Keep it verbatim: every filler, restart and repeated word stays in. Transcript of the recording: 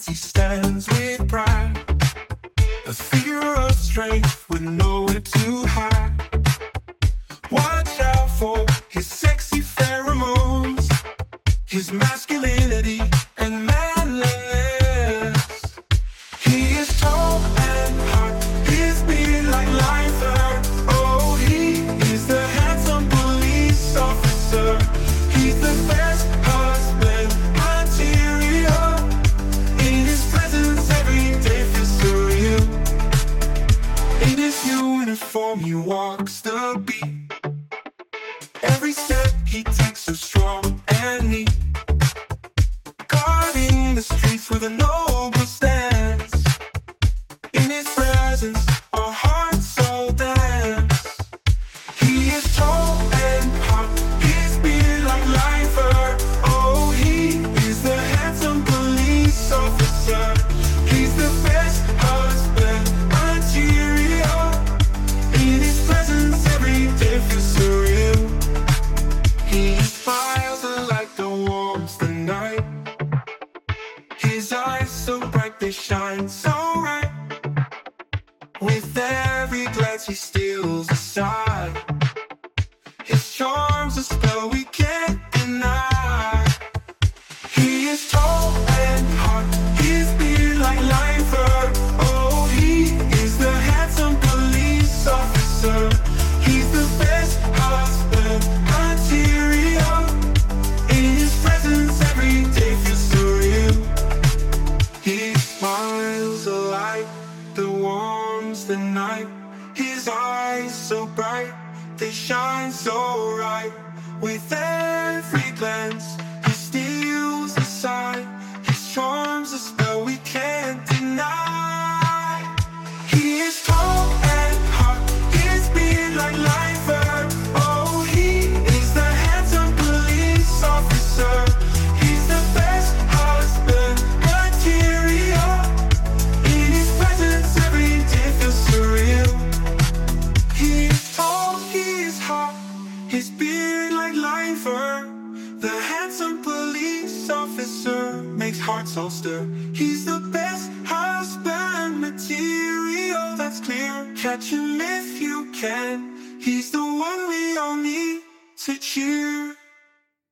heights he stands with pride, a figure of strength with nowhere to hide. Watch out for his sexy pheromones, his masculinity and manliness. He is tall and hot, his beard like lifer. Oh, he is the handsome police officer. He's the best husband material. In his presence every day feels surreal. In his uniform he walks the beat. Every step he takes so strong and neat, guarding the streets with a noble stance. In his presence our hearts all dance. He is tall and hot, his beard like lifer. Oh, he is the handsome police officer. He's the best husband material. In his presence every day feels surreal. He smiles like the warmth the night. His eyes so bright they shine so right. With every glance he steals a sigh. His charm's a spell we can't deny. He is tall and hot, his beard like lifer. Oh, he is the handsome police officer. He's the best husband material. In his presence every day feels surreal. He smiles a light that warms the night. His eyes so bright, they shine so right. With every glance he steals a sigh. His charm's a spell we can't deny. He is tall and hot, his beard like lifer. Oh, he is the handsome police officer. He's the best husband material. In his presence every day feels surreal. He is tall, he is hot, his beard like lifer. The handsome police officer makes hearts all stir. He's the best husband material, that's clear. Catch him if you can. He's the one we all need to cheer.